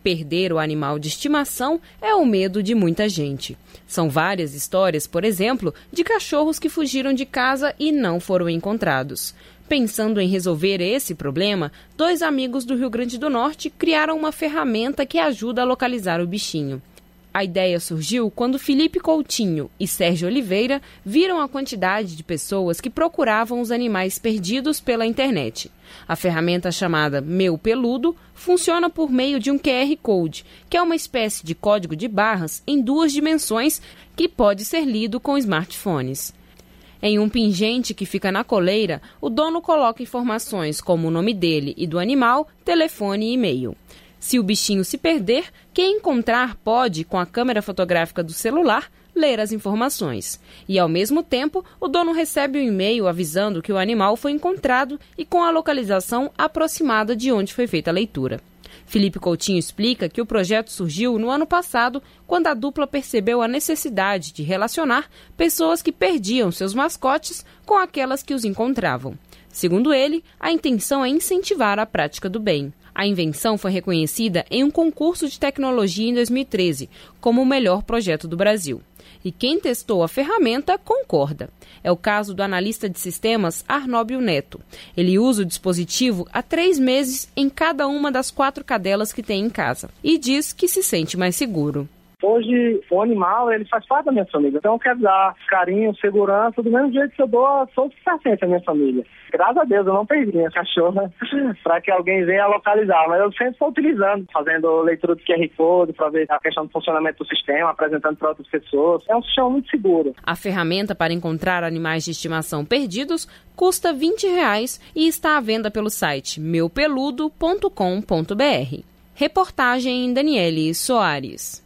Perder o animal de estimação é o medo de muita gente. São várias histórias, por exemplo, de cachorros que fugiram de casa e não foram encontrados. Pensando em resolver esse problema, 2 amigos do Rio Grande do Norte criaram uma ferramenta que ajuda a localizar o bichinho. A ideia surgiu quando Felipe Coutinho e Sérgio Oliveira viram a quantidade de pessoas que procuravam os animais perdidos pela internet. A ferramenta chamada Meu Peludo funciona por meio de um QR Code, que é uma espécie de código de barras em 2 dimensões que pode ser lido com smartphones. Em um pingente que fica na coleira, o dono coloca informações como o nome dele e do animal, telefone e e-mail. Se o bichinho se perder, quem encontrar pode, com a câmera fotográfica do celular, ler as informações. E, ao mesmo tempo, o dono recebe um e-mail avisando que o animal foi encontrado e com a localização aproximada de onde foi feita a leitura. Felipe Coutinho explica que o projeto surgiu no ano passado, quando a dupla percebeu a necessidade de relacionar pessoas que perdiam seus mascotes com aquelas que os encontravam. Segundo ele, a intenção é incentivar a prática do bem. A invenção foi reconhecida em um concurso de tecnologia em 2013 como o melhor projeto do Brasil. E quem testou a ferramenta concorda. É o caso do analista de sistemas Arnóbio Neto. Ele usa o dispositivo há 3 meses em cada uma das 4 cadelas que tem em casa e diz que se sente mais seguro. Hoje, o animal, ele faz parte da minha família. Então, eu quero dar carinho, segurança, do mesmo jeito que eu dou a suficiência à minha família. Graças a Deus, eu não perdi minha cachorra para que alguém venha localizar. Mas eu sempre estou utilizando, fazendo leitura de QR Code para ver a questão do funcionamento do sistema, apresentando para outras pessoas. É um sistema muito seguro. A ferramenta para encontrar animais de estimação perdidos custa R$20 e está à venda pelo site meupeludo.com.br. Reportagem Daniele Soares.